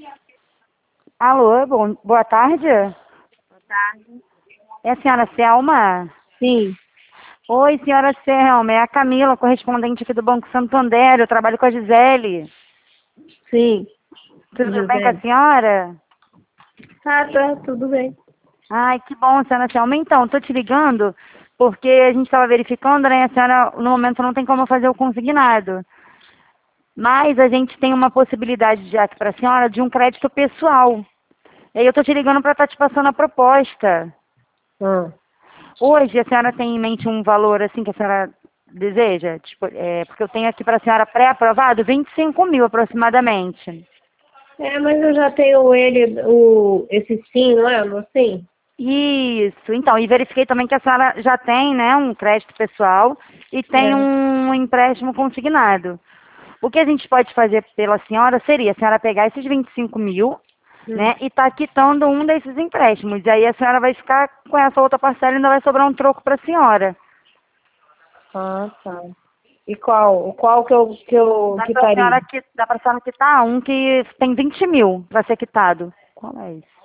Alô, boa tarde. Boa tarde. É a senhora Selma? Sim, Oi, senhora Selma, é a Camila, correspondente aqui do Banco Santander. Eu trabalho com a Gisele. sim. Tudo bem com a Gisele. senhora? Ah, tá, tudo bem. Ai, que bom, senhora Selma. Então, tô te ligando porque a gente estava verificando, né? A senhora, no momento, não tem como fazer o consignado. Mas a gente tem uma possibilidade já aqui para a senhora de um crédito pessoal. E aí eu tô te ligando para estar te passando a proposta. Ah, Hoje a senhora tem em mente um valor assim que a senhora deseja? Tipo, porque eu tenho aqui para a senhora pré-aprovado 25 mil aproximadamente. mas eu já tenho esse sim, não é? No sim? Isso, então, e verifiquei também que a senhora já tem, né, um crédito pessoal e tem É. um empréstimo consignado. O que a gente pode fazer pela senhora seria a senhora pegar esses 25 mil, Hum. né, e tá quitando um desses empréstimos. E aí a senhora vai ficar com essa outra parcela e ainda vai sobrar um troco para a senhora. Ah, tá. E qual que eu quitaria? Dá pra senhora quitar um que tem 20 mil para ser quitado. Qual é esse?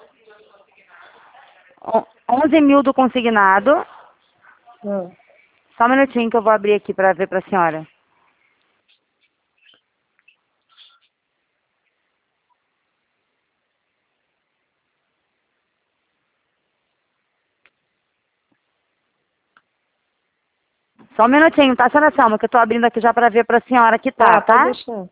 11 mil do consignado. Ah. Só um minutinho que eu vou abrir aqui para ver para a senhora. Só um minutinho, tá, senhora Selma? Que eu tô abrindo aqui já para ver para a senhora quitar, Tá, pode tá? deixar.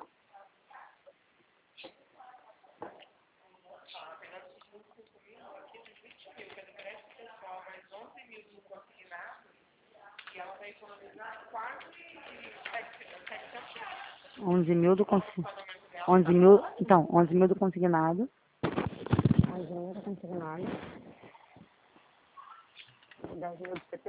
Onze mil do consignado. 11 mil, então, 11 mil do consignado. 11 mil do consignado. 10 mil do CP.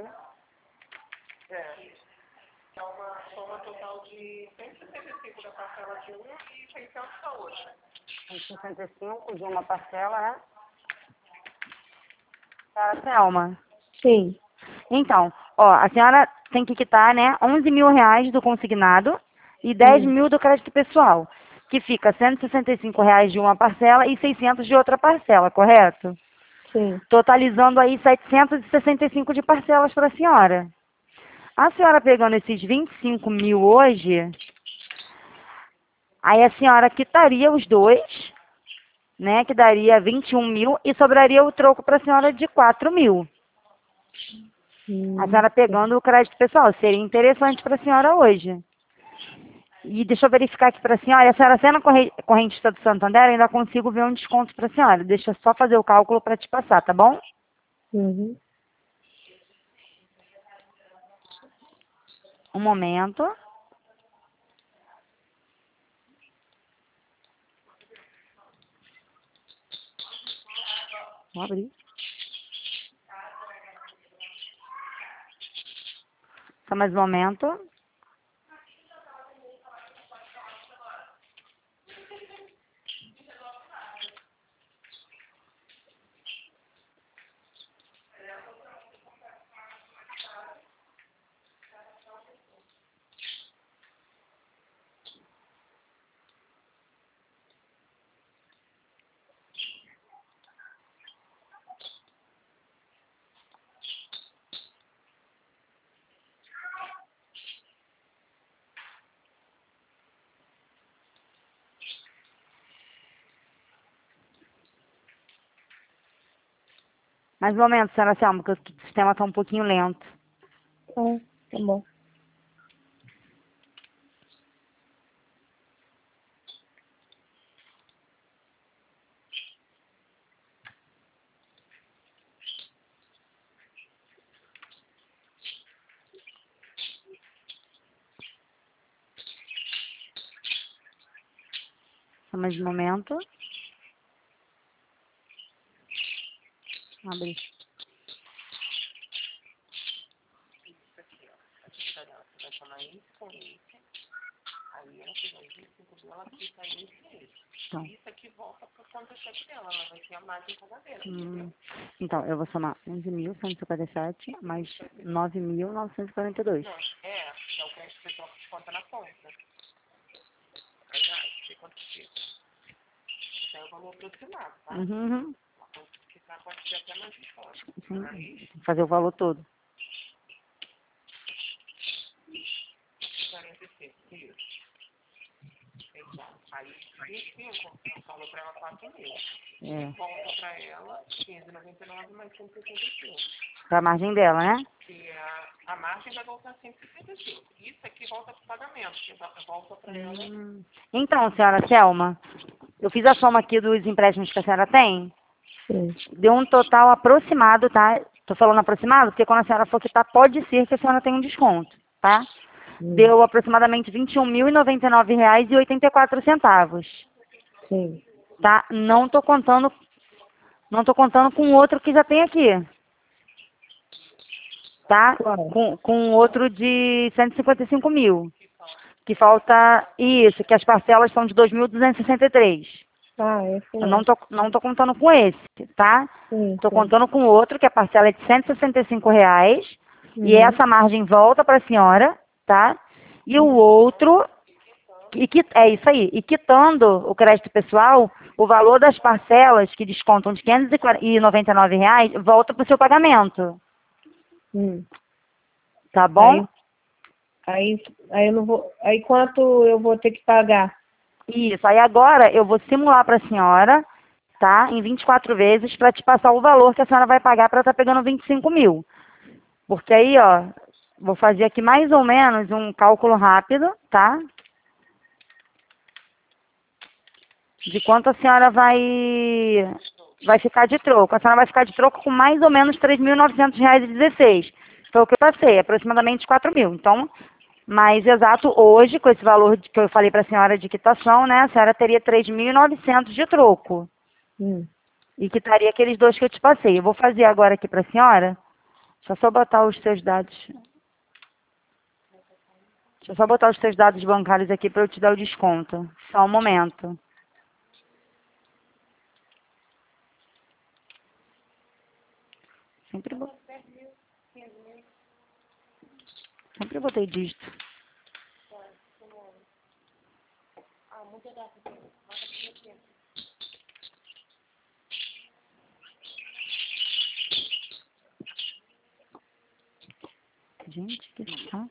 Em 65 de uma parcela, né? Senhora Selma. Sim. Então, ó, a senhora tem que quitar, né, 11 mil reais do consignado e 10 Hum. mil do crédito pessoal, que fica 165 reais de uma parcela e 600 de outra parcela, correto? Sim. Totalizando aí 765 de parcelas para a senhora. A senhora pegando esses 25 mil hoje, aí a senhora quitaria os dois, né, que daria 21 mil e sobraria o troco para a senhora de 4 mil. A senhora Sim. pegando o crédito pessoal, seria interessante para a senhora hoje. E deixa eu verificar aqui para a senhora. A senhora sendo correntista do Santander, eu ainda consigo ver um desconto para a senhora. Deixa eu só fazer o cálculo para te passar, tá bom? Uhum. Um momento. Vou abrir. Só mais um momento. Mais um momento, senhora Selma, porque o sistema está um pouquinho lento. Tá bom. Só mais um momento. Abrir. Então. Então, eu vou somar 11.157 mais 9.942. é o valor aproximado, tá? Uhum. Porque senão pode ter até mais desconto. Sim. Aí, Fazer o valor todo. 45, isso. Exato. Aí, 25, eu falo pra ela 4 mil. É. Volta pra ela 15,99 mais 165. Pra margem dela, né? Que a margem vai voltar 165. Isso aqui volta pro pagamento, que volta pra ela. Então, senhora Selma, eu fiz a soma aqui dos empréstimos que a senhora tem. Sim. Deu um total aproximado, tá? Tô falando aproximado porque quando a senhora for quitar, pode ser que a senhora tenha um desconto, tá? Deu aproximadamente R$ 21.099,84. Sim. Tá? Não tô contando com o outro que já tem aqui. Tá? Qual? Com outro de 155 mil. Que falta isso, que as parcelas são de 2.263. Ah, esse Eu não. não tô contando com esse, tá? Sim, Tô sim. contando com outro, que a parcela é de R$ 165. E essa margem volta para a senhora, tá? E o outro, é isso aí, e quitando o crédito pessoal, o valor das parcelas que descontam de R$ 599 volta para o seu pagamento, Hum. tá bom? Aí eu não vou. Aí quanto eu vou ter que pagar? Isso, aí agora eu vou simular para a senhora, tá? Em 24 vezes, para te passar o valor que a senhora vai pagar para estar pegando 25 mil. Porque aí, ó, vou fazer aqui mais ou menos um cálculo rápido, tá? De quanto a senhora vai ficar de troco. A senhora vai ficar de troco com mais ou menos R$ 3.900,16. Foi o que eu passei, aproximadamente 4 mil. Então, mais exato, hoje, com esse valor que eu falei para a senhora de quitação, né, a senhora teria 3.900 de troco. E quitaria aqueles dois que eu te passei. Eu vou fazer agora aqui para a senhora. Deixa eu só botar os seus dados. Deixa eu só botar os seus dados bancários aqui para eu te dar o desconto. Só um momento. Sempre botei dígito. Gente, que saco.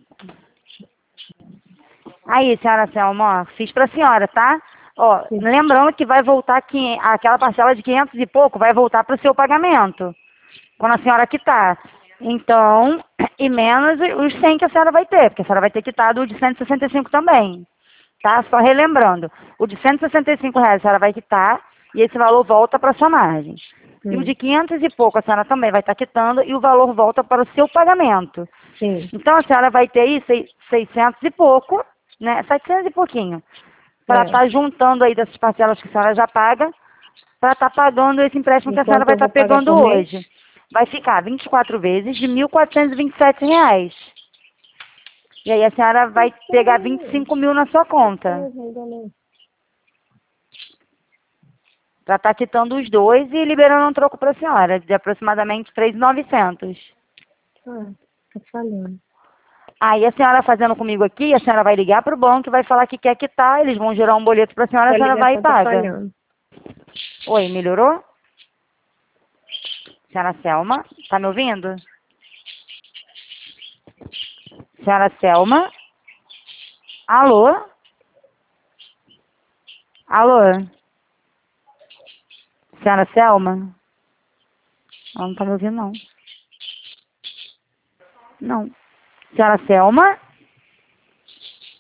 Aí, senhora Selma, ó, fiz pra senhora, tá? Ó, lembrando que vai voltar aquela parcela de 500 e pouco, vai voltar pro seu pagamento, quando a senhora quitar. Então, e menos os 100 que a senhora vai ter, porque a senhora vai ter quitado o de 165 também, tá? Só relembrando, o de R$ 165 a senhora vai quitar e esse valor volta para sua margem. E o de 500 e pouco a senhora também vai estar quitando e o valor volta para o seu pagamento. Sim. Então a senhora vai ter aí 600 e pouco, né? 700 e pouquinho, para estar juntando aí dessas parcelas que a senhora já paga, para estar pagando esse empréstimo que a senhora Enquanto vai eu estar vou pagar pegando por mês? hoje. Vai ficar 24 vezes de R$ 1.427. E aí a senhora vai pegar 25 mil na sua conta. Para estar quitando os dois e liberando um troco para a senhora, de aproximadamente 3.900. Ah, tá falando. Aí a senhora fazendo comigo aqui, a senhora vai ligar para o banco e vai falar que quer quitar, eles vão gerar um boleto para a A senhora vai e ligação tá paga. falhando. Oi, melhorou? Senhora Selma, tá me ouvindo? Senhora Selma? Alô? Alô? Senhora Selma? Ela não tá me ouvindo, não. Não. Senhora Selma?